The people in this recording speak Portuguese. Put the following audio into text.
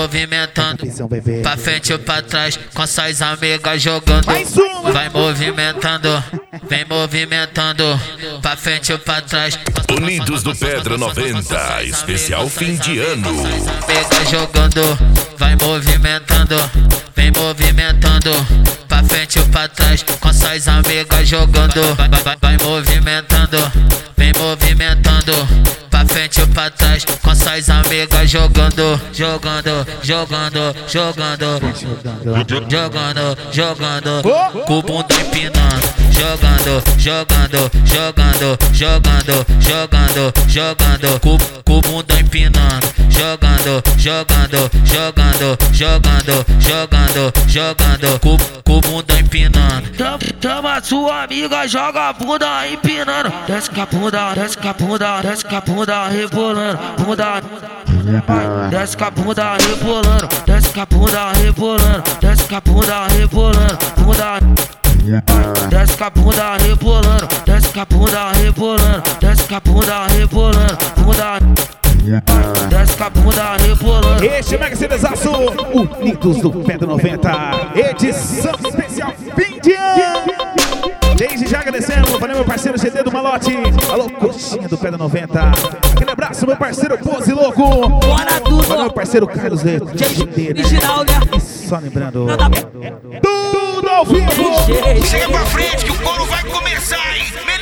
movimentando, pra frente ou pra trás, com suas amigas jogando. Vai movimentando, vem movimentando, pra frente ou pra trás. Unidos do Pedra 90, especial fim de ano. Amigas jogando, vai movimentando, vem movimentando, pra frente ou pra trás, com suas amigas jogando. Vai movimentando, vem movimentando, pra frente ou pra trás, com suas amigas jogando, jogando, jogando, jogando, jogando, jogando, com o bunda empinando, jogando, jogando, jogando, jogando, jogando, jogando, com o bunda empinando, jogando, jogando, jogando, jogando, jogando, jogando, com o bunda empinando. Chama sua amiga, joga a bunda empinando. Desce com a bunda, desce com a bunda, desce com a bunda rebolando. Bunda, desce com a bunda rebolando, desce com a bunda rebolando, desce com a bunda rebolando. Bunda, desce com a bunda rebolando, desce com a bunda rebolando, desce com a bunda rebolando. Bunda, desce com a bunda rebolando. Este Mega CDzaço, Unidos do Pedra 90, edição especial fim de ano. Desde já agradecendo, valeu meu parceiro GD do Malote, alô coxinha do Pedra 90. Aquele abraço meu parceiro Pose Louco. Bora tudo. Valeu meu parceiro Carlos Leto. Original, né? E só lembrando, tudo ao vivo. Chega pra frente que o coro vai começar, hein?